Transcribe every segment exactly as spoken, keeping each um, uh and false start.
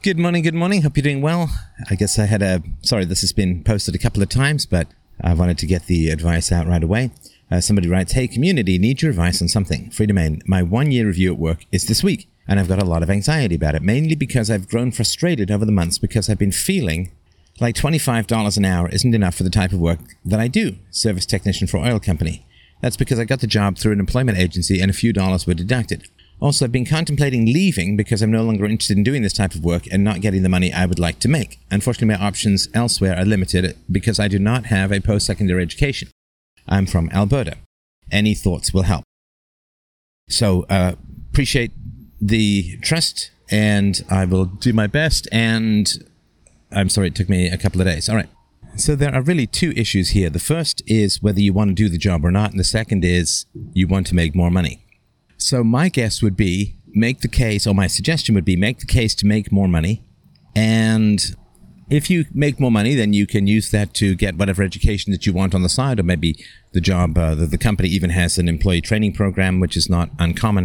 Good morning, good morning. Hope you're doing well. I guess I had a... Sorry, this has been posted a couple of times, but I wanted to get the advice out right away. Uh, somebody writes, "Hey, community, need your advice on something. Free domain. My one-year review at work is this week, and I've got a lot of anxiety about it, mainly because I've grown frustrated over the months because I've been feeling like twenty-five dollars an hour isn't enough for the type of work that I do. Service technician for oil company. That's because I got the job through an employment agency and a few dollars were deducted. Also, I've been contemplating leaving because I'm no longer interested in doing this type of work and not getting the money I would like to make. Unfortunately, my options elsewhere are limited because I do not have a post-secondary education. I'm from Alberta. Any thoughts will help." So, uh, appreciate the trust, and I will do my best, and I'm sorry it took me a couple of days. All right. So there are really two issues here. The first is whether you want to do the job or not, and the second is you want to make more money. So my guess would be, make the case, or my suggestion would be, make the case to make more money. And if you make more money, then you can use that to get whatever education that you want on the side, or maybe the job, uh, the, the company even has an employee training program, which is not uncommon.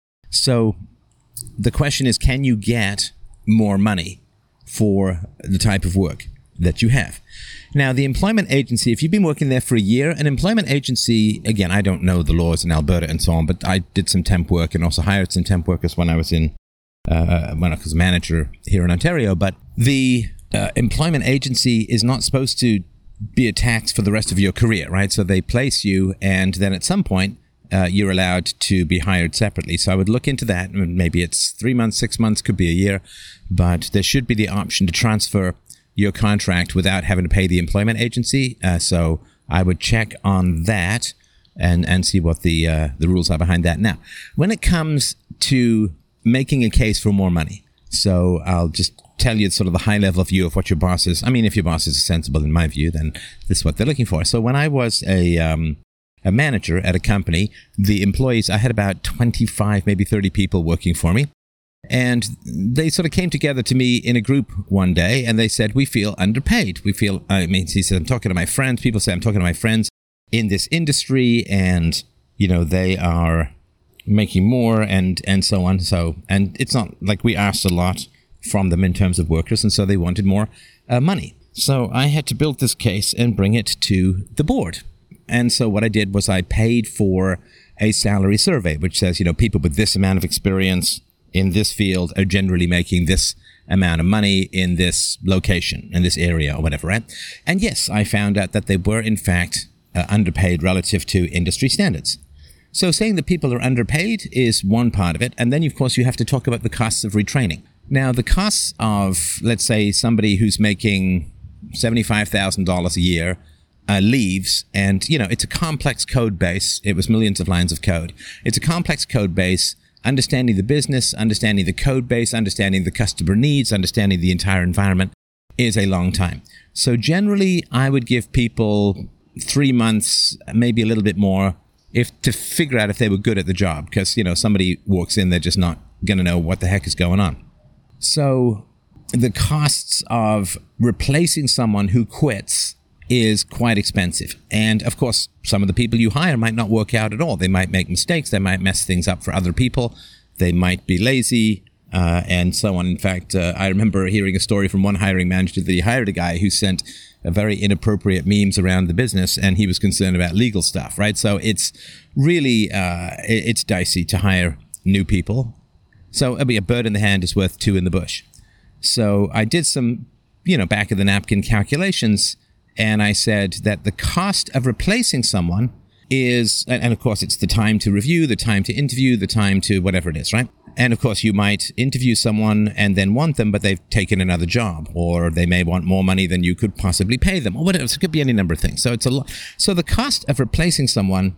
So the question is, can you get more money for the type of work that you have? Now, the employment agency, if you've been working there for a year, an employment agency, again, I don't know the laws in Alberta and so on, but I did some temp work and also hired some temp workers when I was in, uh, when I was a manager here in Ontario. But the uh, employment agency is not supposed to be a tax for the rest of your career, right? So they place you, and then at some point, uh, you're allowed to be hired separately. So I would look into that. Maybe it's three months, six months, could be a year, but there should be the option to transfer your contract without having to pay the employment agency. Uh, so I would check on that and, and see what the uh, the rules are behind that. Now, when it comes to making a case for more money, so I'll just tell you sort of the high-level view of what your boss is. I mean, if your boss is sensible, in my view, then this is what they're looking for. So when I was a um, a manager at a company, the employees, I had about twenty-five, maybe thirty people working for me. And they sort of came together to me in a group one day, and they said, "We feel underpaid. We feel," I mean, he said, "I'm talking to my friends." People say, "I'm talking to my friends in this industry, and, you know, they are making more," and, and so on. So, and it's not like we asked a lot from them in terms of workers, and so they wanted more uh, money. So I had to build this case and bring it to the board. And so what I did was I paid for a salary survey, which says, you know, people with this amount of experience in this field are generally making this amount of money in this location, in this area, or whatever, right? And yes, I found out that they were, in fact, uh, underpaid relative to industry standards. So saying that people are underpaid is one part of it. And then, of course, you have to talk about the costs of retraining. Now, the costs of, let's say, somebody who's making seventy-five thousand dollars a year uh, leaves, and, you know, it's a complex code base. It was millions of lines of code. It's a complex code base. Understanding the business, understanding the code base, understanding the customer needs, understanding the entire environment is a long time. So generally, I would give people three months, maybe a little bit more, if to figure out if they were good at the job. Because, you know, somebody walks in, they're just not going to know what the heck is going on. So the costs of replacing someone who quits is quite expensive. And of course, some of the people you hire might not work out at all. They might make mistakes. They might mess things up for other people. They might be lazy, uh, and so on. In fact, uh, I remember hearing a story from one hiring manager that he hired a guy who sent a very inappropriate memes around the business, and he was concerned about legal stuff, right? So it's really, uh, it's dicey to hire new people. So I mean, a bird in the hand is worth two in the bush. So I did some, you know, back of the napkin calculations, and I said that the cost of replacing someone is, and of course it's the time to review, the time to interview, the time to whatever it is, right? And of course you might interview someone and then want them, but they've taken another job, or they may want more money than you could possibly pay them, or whatever. So it could be any number of things. So it's a lot. So the cost of replacing someone,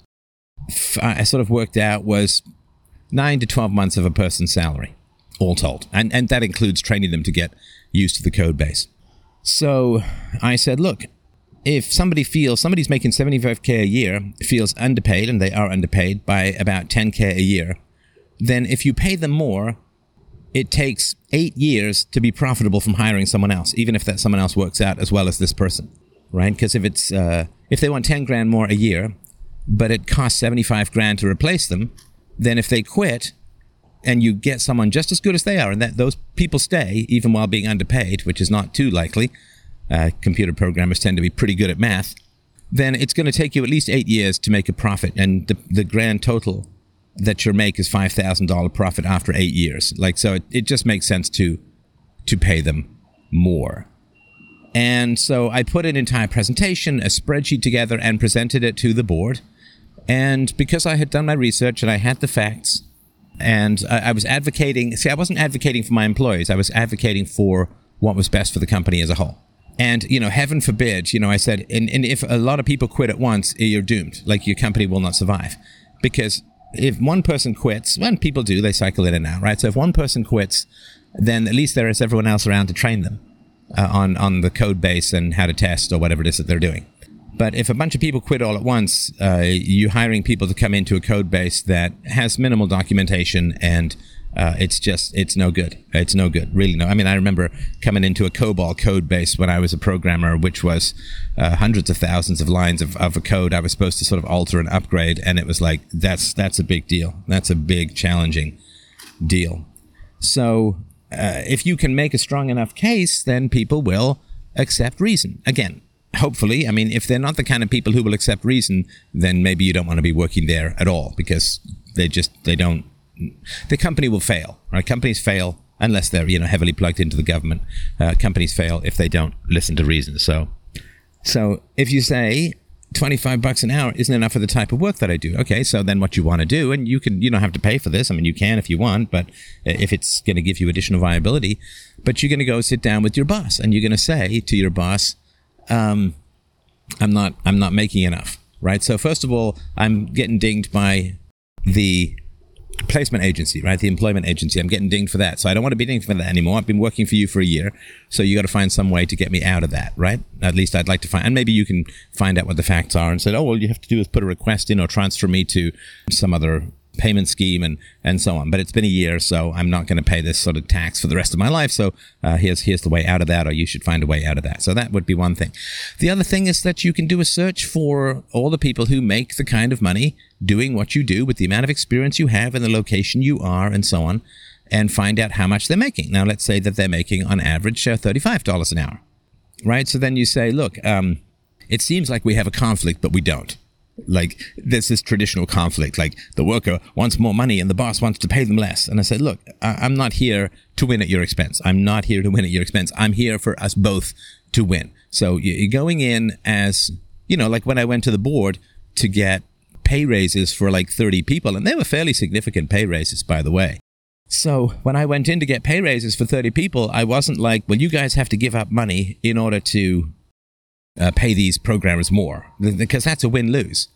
I sort of worked out, was nine to twelve months of a person's salary, all told. And, and that includes training them to get used to the code base. So I said, look, if somebody feels, somebody's making seventy-five K a year, feels underpaid, and they are underpaid by about ten K a year, then if you pay them more, it takes eight years to be profitable from hiring someone else, even if that someone else works out as well as this person, right? Because if it's, uh, if they want ten grand more a year, but it costs seventy-five grand to replace them, then if they quit, and you get someone just as good as they are, and that those people stay even while being underpaid, which is not too likely. Uh, computer programmers tend to be pretty good at math. Then it's going to take you at least eight years to make a profit, and the, the grand total that you'll make is five thousand dollars profit after eight years. Like, so it, it just makes sense to to pay them more. And so I put an entire presentation, a spreadsheet together, and presented it to the board. And because I had done my research and I had the facts, and I, I was advocating, see, I wasn't advocating for my employees. I was advocating for what was best for the company as a whole. And, you know, heaven forbid, you know, I said, and, and if a lot of people quit at once, you're doomed. Like, your company will not survive. Because if one person quits, when people do, they cycle in and out, right? So if one person quits, then at least there is everyone else around to train them uh, on, on the code base and how to test or whatever it is that they're doing. But if a bunch of people quit all at once, uh, you're hiring people to come into a code base that has minimal documentation, and uh, it's just, it's no good. It's no good, really no. I mean, I remember coming into a COBOL code base when I was a programmer, which was uh, hundreds of thousands of lines of, of a code I was supposed to sort of alter and upgrade, and it was like, that's that's a big deal. That's a big, challenging deal. So uh, if you can make a strong enough case, then people will accept reason. Again, hopefully, I mean, if they're not the kind of people who will accept reason, then maybe you don't want to be working there at all, because they just, they don't, the company will fail, right? Companies fail unless they're, you know, heavily plugged into the government. Uh, companies fail if they don't listen to reason. So, so if you say twenty-five bucks an hour isn't enough for the type of work that I do, okay, so then what you want to do, and you can, you don't have to pay for this. I mean, you can if you want, but if it's going to give you additional viability, but you're going to go sit down with your boss and you're going to say to your boss, Um, I'm not, I'm not making enough, right? So first of all, I'm getting dinged by the placement agency, right? The employment agency. I'm getting dinged for that. So I don't want to be dinged for that anymore. I've been working for you for a year. So you got to find some way to get me out of that, right? At least I'd like to find, and maybe you can find out what the facts are and say, oh, well, you have to do is put a request in or transfer me to some other payment scheme and, and so on. But it's been a year, so I'm not going to pay this sort of tax for the rest of my life. So uh, here's here's the way out of that, or you should find a way out of that. So that would be one thing. The other thing is that you can do a search for all the people who make the kind of money doing what you do with the amount of experience you have and the location you are and so on, and find out how much they're making. Now, let's say that they're making on average uh, thirty-five dollars an hour, right? So then you say, look, um, it seems like we have a conflict, but we don't. Like, there's this traditional conflict, like the worker wants more money and the boss wants to pay them less. And I said, look, I- I'm not here to win at your expense. I'm not here to win at your expense. I'm here for us both to win. So you're going in as, you know, like when I went to the board to get pay raises for like thirty people, and they were fairly significant pay raises, by the way. So when I went in to get pay raises for thirty people, I wasn't like, well, you guys have to give up money in order to Uh, pay these programmers more, because that's a win-lose.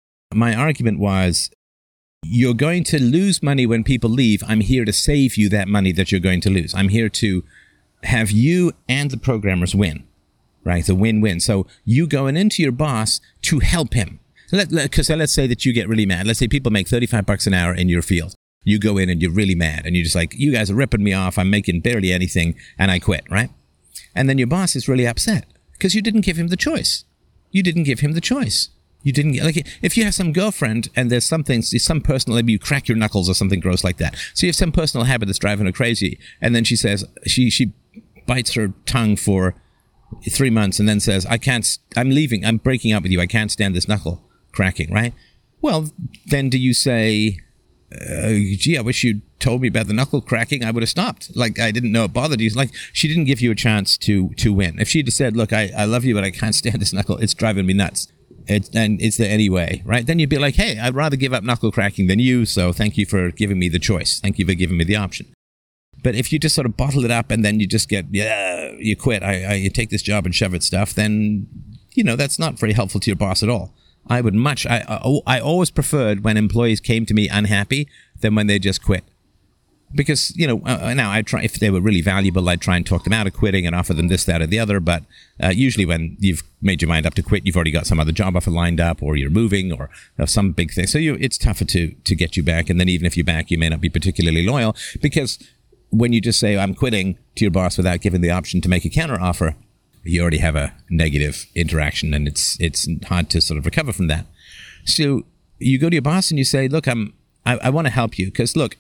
My argument was, you're going to lose money when people leave. I'm here to save you that money that you're going to lose. I'm here to have you and the programmers win, right? It's a win-win. So you going into your boss to help him. Because let, let's say that you get really mad. Let's say people make thirty-five bucks an hour in your field. You go in and you're really mad, and you're just like, you guys are ripping me off. I'm making barely anything, and I quit, right? And then your boss is really upset, because you didn't give him the choice. You didn't give him the choice. You didn't get, like, if you have some girlfriend and there's something, some personal, maybe you crack your knuckles or something gross like that. So you have some personal habit that's driving her crazy. And then she says, she, she bites her tongue for three months and then says, I can't, I'm leaving, I'm breaking up with you. I can't stand this knuckle cracking, right? Well, then do you say, uh, gee, I wish you'd told me about the knuckle cracking, I would have stopped. Like, I didn't know it bothered you. Like, she didn't give you a chance to to win. If she'd said, look, I, I love you, but I can't stand this knuckle, it's driving me nuts. It, and is there any way, right? Then you'd be like, hey, I'd rather give up knuckle cracking than you, so thank you for giving me the choice. Thank you for giving me the option. But if you just sort of bottle it up and then you just get, yeah, you quit, I, I, you take this job and shove it stuff, then, you know, that's not very helpful to your boss at all. I would much, I, I, I always preferred when employees came to me unhappy than when they just quit. Because, you know, uh, now I try, if they were really valuable, I'd try and talk them out of quitting and offer them this, that, or the other. But uh, usually when you've made your mind up to quit, you've already got some other job offer lined up, or you're moving, or uh, some big thing. So you, it's tougher to, to get you back. And then even if you're back, you may not be particularly loyal, because when you just say, I'm quitting to your boss without giving the option to make a counter offer, you already have a negative interaction, and it's it's hard to sort of recover from that. So you go to your boss and you say, look, I'm I, I want to help you, because look,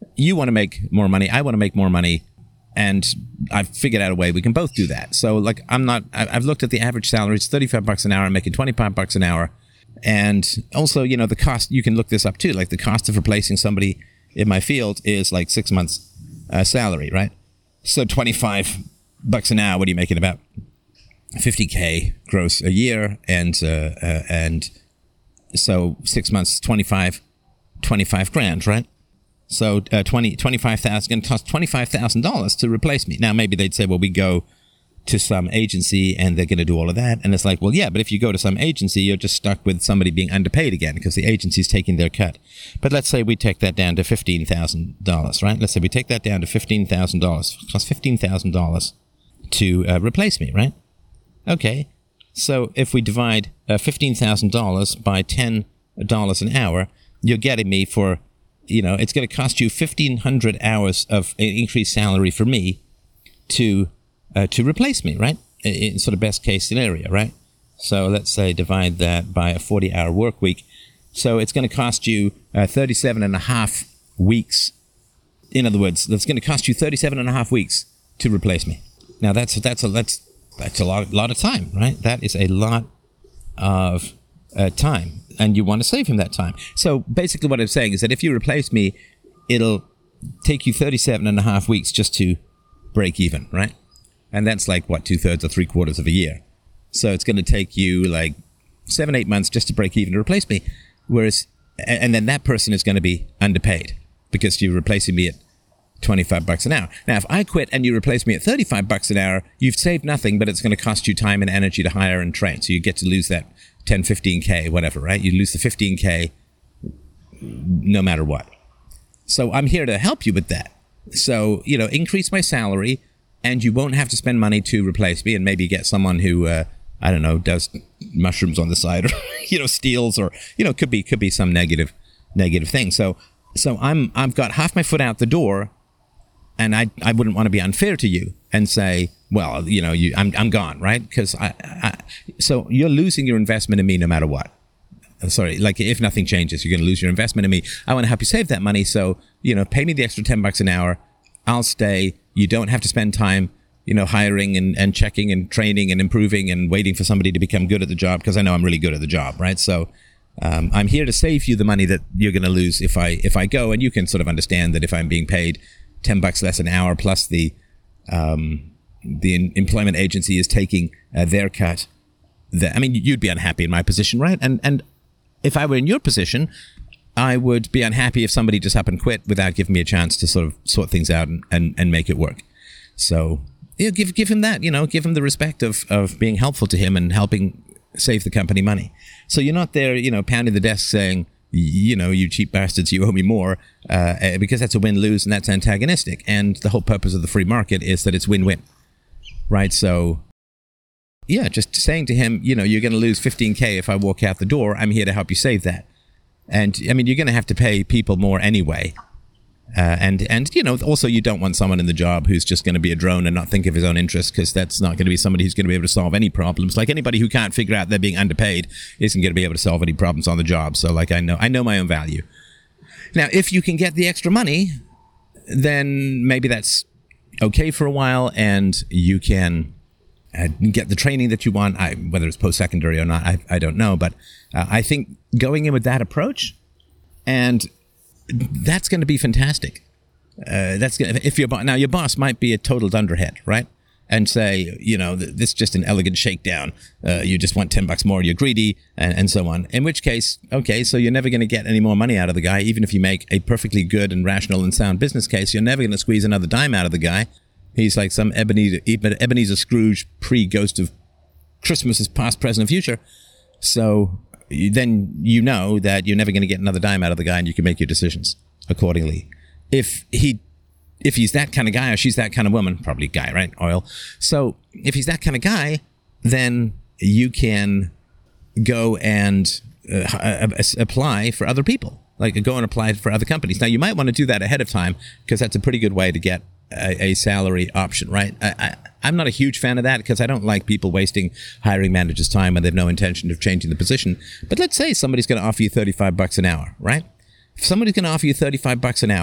You want to make more money. I want to make more money. And I've figured out a way we can both do that. So, like, I'm not, I've looked at the average salary. It's thirty-five bucks an hour. I'm making twenty-five bucks an hour. And also, you know, the cost, you can look this up too. Like, the cost of replacing somebody in my field is like six months uh, salary, right? So twenty-five bucks an hour, what are you making? About fifty K gross a year. And, uh, uh, and so six months, twenty-five, twenty-five grand, right? So uh, twenty, twenty-five thousand, going to cost twenty-five thousand dollars to replace me. Now, maybe they'd say, well, we go to some agency and they're going to do all of that. And it's like, well, yeah, but if you go to some agency, you're just stuck with somebody being underpaid again because the agency's taking their cut. But let's say we take that down to fifteen thousand dollars, right? Let's say we take that down to fifteen thousand dollars. It costs fifteen thousand dollars to uh, replace me, right? Okay. So if we divide uh, fifteen thousand dollars by ten dollars an hour, you're getting me for, you know, it's going to cost you fifteen hundred hours of increased salary for me to uh, to replace me, right? In sort of best case scenario, right? So let's say divide that by a forty hour work week. So it's going to cost you uh, thirty-seven and a half weeks. In other words, that's going to cost you thirty-seven and a half weeks to replace me. Now that's that's a that's that's a lot, lot of time, right? That is a lot of uh, time. And you want to save him that time. So basically what I'm saying is that if you replace me, it'll take you thirty-seven and a half weeks just to break even, right? And that's like, what, two-thirds or three-quarters of a year. So it's going to take you like seven, eight months just to break even to replace me. Whereas, and then that person is going to be underpaid because you're replacing me at twenty-five bucks an hour. Now, if I quit and you replace me at thirty-five bucks an hour, you've saved nothing, but it's going to cost you time and energy to hire and train. So you get to lose that ten, fifteen K, whatever, right? You lose the fifteen K no matter what. So I'm here to help you with that. So, you know, increase my salary and you won't have to spend money to replace me and maybe get someone who, uh, I don't know, does mushrooms on the side or, you know, steals or, you know, could be, could be some negative, negative thing. So, so I'm, I've got half my foot out the door and I, I wouldn't want to be unfair to you and say, well, you know, you, I'm, I'm gone, right? Because I, I, so you're losing your investment in me no matter what. Sorry, like if nothing changes, you're going to lose your investment in me. I want to help you save that money. So, you know, pay me the extra ten bucks an hour. I'll stay. You don't have to spend time, you know, hiring and, and checking and training and improving and waiting for somebody to become good at the job because I know I'm really good at the job, right? So um, I'm here to save you the money that you're going to lose if I if I go. And you can sort of understand that if I'm being paid ten bucks less an hour plus the um, the employment agency is taking uh, their cut, that, I mean, you'd be unhappy in my position, right? And and if I were in your position, I would be unhappy if somebody just happened to quit without giving me a chance to sort of sort things out and, and, and make it work. So, yeah, give give him that, you know, give him the respect of, of being helpful to him and helping save the company money. So you're not there, you know, pounding the desk saying, you know, you cheap bastards, you owe me more, uh, because that's a win-lose and that's antagonistic. And the whole purpose of the free market is that it's win-win, right? So, yeah, just saying to him, you know, you're going to lose fifteen K if I walk out the door. I'm here to help you save that. And, I mean, you're going to have to pay people more anyway. Uh, and, and you know, also you don't want someone in the job who's just going to be a drone and not think of his own interests, because that's not going to be somebody who's going to be able to solve any problems. Like anybody who can't figure out they're being underpaid isn't going to be able to solve any problems on the job. So, like, I know, I know my own value. Now, if you can get the extra money, then maybe that's okay for a while and you can Uh, get the training that you want, I, whether it's post-secondary or not, I, I don't know. But uh, I think going in with that approach, and that's going to be fantastic. Uh, that's gonna, if your now your boss might be a total dunderhead, right? And say, you know, this is just an elegant shakedown. Uh, you just want ten bucks more. You're greedy, and, and so on. In which case, okay, so you're never going to get any more money out of the guy, even if you make a perfectly good and rational and sound business case. You're never going to squeeze another dime out of the guy. He's like some Ebenezer, Ebenezer Scrooge pre-Ghost of Christmas past, present, and future. So then you know that you're never going to get another dime out of the guy, and you can make your decisions accordingly. If he, if he's that kind of guy, or she's that kind of woman, probably guy, right? Oil. So if he's that kind of guy, then you can go and uh, apply for other people. Like go and apply for other companies. Now you might want to do that ahead of time, because that's a pretty good way to get A, a salary option, right? I, I, I'm not a huge fan of that, because I don't like people wasting hiring managers' time when they have no intention of changing the position. But let's say somebody's going to offer you thirty-five bucks an hour, right? If somebody's going to offer you thirty-five bucks an hour,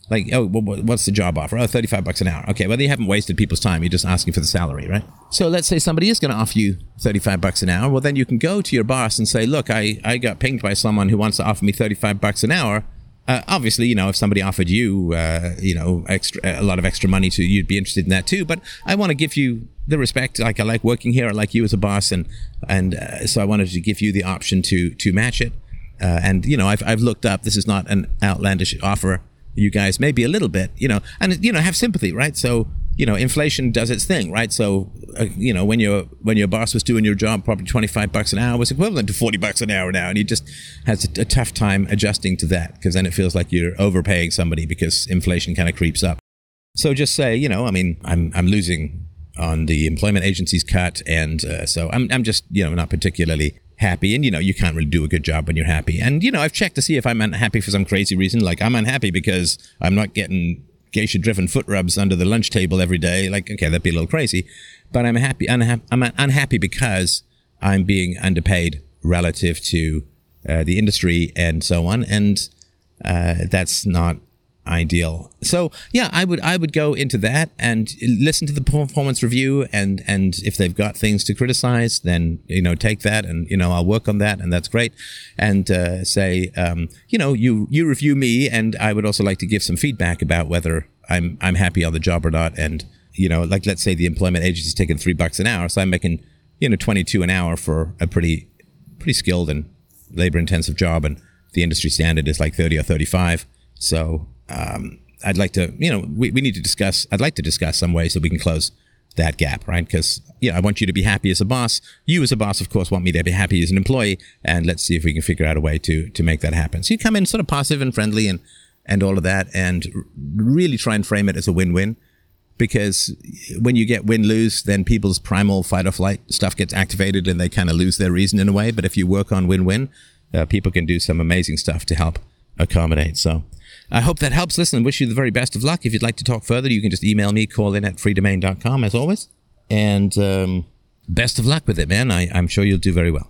Like, oh, what's the job offer? Oh, thirty-five bucks an hour. Okay, well, you haven't wasted people's time. You're just asking for the salary, right? So let's say somebody is going to offer you thirty-five bucks an hour. Well, then you can go to your boss and say, look, I, I got pinged by someone who wants to offer me thirty-five bucks an hour. Uh, obviously, you know, if somebody offered you, uh, you know, extra, a lot of extra money, to you'd be interested in that too. But I want to give you the respect. Like, I like working here. I like you as a boss. And, and uh, so I wanted to give you the option to, to match it. Uh, and, you know, I've, I've looked up, this is not an outlandish offer. You guys maybe a little bit, you know, and, you know, have sympathy, right? So, you know, inflation does its thing, right? So, uh, you know, when your when your boss was doing your job, probably twenty-five bucks an hour was equivalent to forty bucks an hour now. And he just has a, a tough time adjusting to that, because then it feels like you're overpaying somebody because inflation kind of creeps up. So just say, you know, I mean, I'm I'm losing on the employment agency's cut. And uh, so I'm I'm just, you know, not particularly happy. And, you know, you can't really do a good job when you're happy. And, you know, I've checked to see if I'm unhappy for some crazy reason. Like, I'm unhappy because I'm not getting geisha-driven foot rubs under the lunch table every day. Like, okay, that'd be a little crazy. But I'm happy. Unha- I'm unhappy because I'm being underpaid relative to uh, the industry and so on. And uh, that's not ideal. So yeah, I would I would go into that and listen to the performance review, and and if they've got things to criticize, then, you know, take that, and, you know, I'll work on that, and that's great. And uh, say, um, you know, you you review me, and I would also like to give some feedback about whether I'm I'm happy on the job or not. And, you know, like, let's say the employment agency's taking three bucks an hour, so I'm making, you know, twenty-two an hour for a pretty pretty skilled and labor intensive job, and the industry standard is like thirty or thirty-five. So Um, I'd like to, you know, we, we need to discuss, I'd like to discuss some ways that we can close that gap, right? Because, you know, I want you to be happy as a boss. You as a boss, of course, want me to be happy as an employee. And let's see if we can figure out a way to, to make that happen. So you come in sort of positive and friendly and, and all of that, and really try and frame it as a win-win. Because when you get win-lose, then people's primal fight or flight stuff gets activated and they kind of lose their reason in a way. But if you work on win-win, uh, people can do some amazing stuff to help accommodate. So I hope that helps. Listen, wish you the very best of luck. If you'd like to talk further, you can just email me, call in at free domain dot com, as always. And um, best of luck with it, man. I, I'm sure you'll do very well.